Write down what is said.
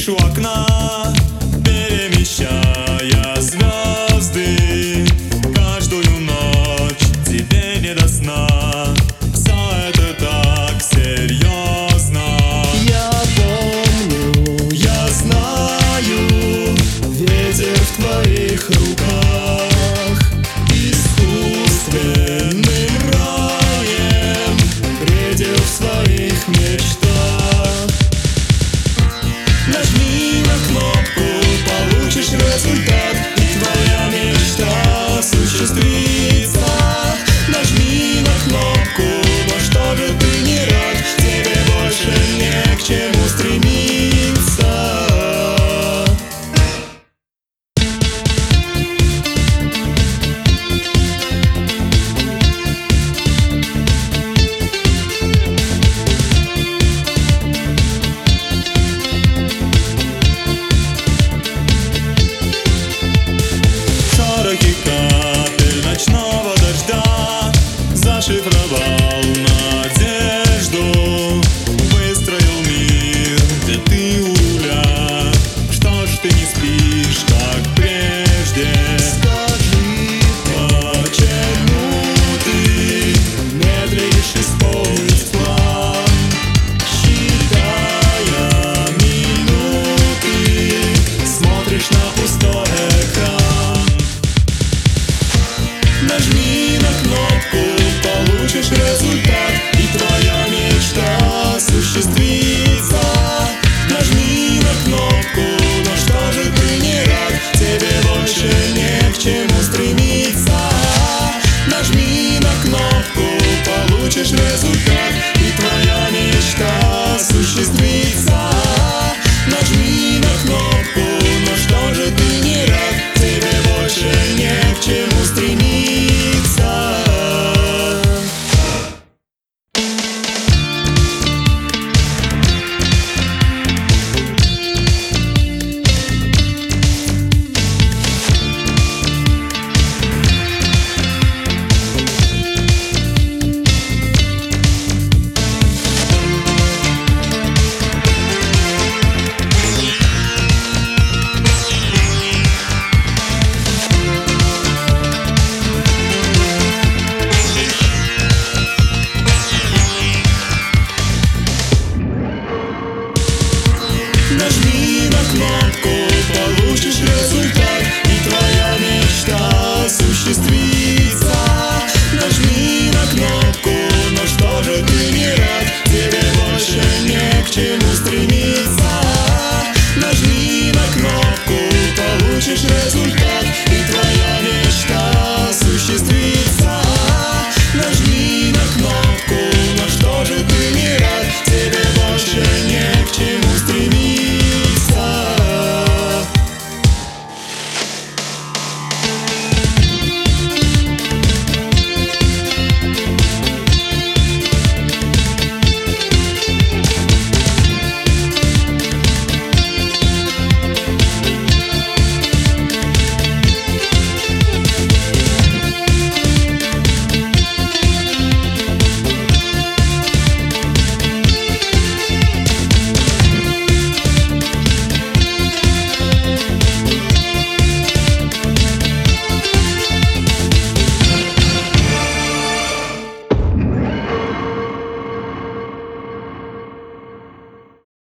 Сидишь у окна, перемещая звезды. Каждую ночь тебе не до сна. Все это так серьезно. Я помню, я знаю, ветер в твоих руках искусственным раем бредил в своих мечтах. Нажми на кнопку, получишь результат, и твоя мечта осуществится. Нажми на кнопку, но что же ты не рад? Тебе больше не к чему стремиться. Шорохи капель ночного дождя зашифровал надежду. Выстроил мир, где ты у руля. Что ж ты не спишь, как прежде? Скажи, почему ты медлишь исполнить план? Считая минуты, смотришь на пустой экран. Нажми на кнопку, получишь результат, и твоя мечта осуществится. Нажми на кнопку, но что же ты не рад? Тебе больше не к чему стремиться. Нажми на кнопку, получишь результат, и твоя мечта осуществится. Нажми на кнопку, но что же ты не рад? Тебе больше не к чему стремиться. Нажми на кнопку,